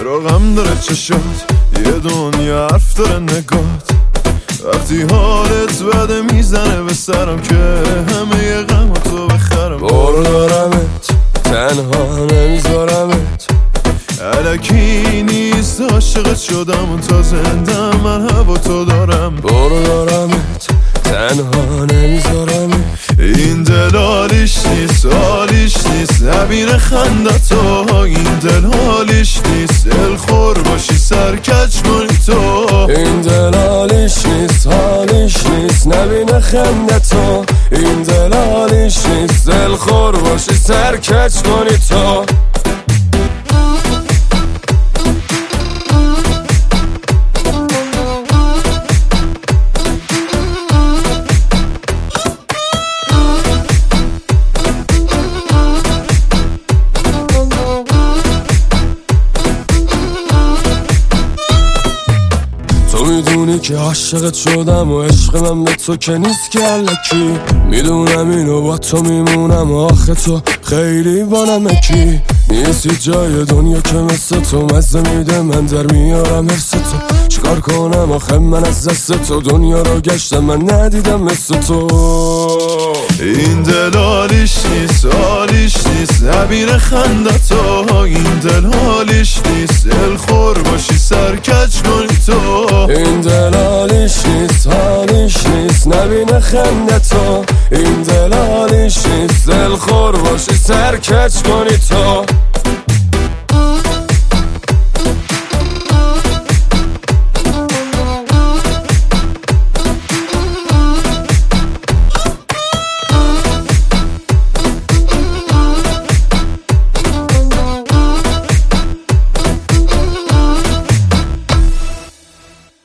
غم داره چشات، یه دنیا حرف داره نگات. وقتی حالت بده میزنه به سرم که همه ی غماتو بخرم. برو دارمت، تنها نمیذارمت، الکی نیست عاشقت شدم و تا زنده من هوا تو دارم. برو دارمت، تنها نمیذارمت، این دل حالیش نیست، حالیش نیست نبینه خندتو. این دل حالیش نیست، دل خور باشی سرکج کنی تو. این دل حالیش نیست، حالیش نیست نبینه خندتو. این دل حالیش نیست، دل خور باشی سرکج کنی تو. تو میدونی که عاشقت شدم و عشق من به تو که نیست که الکی. میدونم اینو با تو میمونم و آخه تو خیلی با نمکی. نیستی جای دنیا که مثل تو مزه میده، من در میارم حرس تو. چیکار کنم آخه من از دست تو دنیا رو گشتم، من ندیدم مثل تو. این دل حالیش نیست، حالیش نیست نبینه خندتو. این دل حالیش نیست، دل خور باشی سرکج کنی تو. این دل حالیش نیست، حالیش نیست نبینه خندتو. این دل حالیش نیست، دل خور باشی سرکج کنی تو.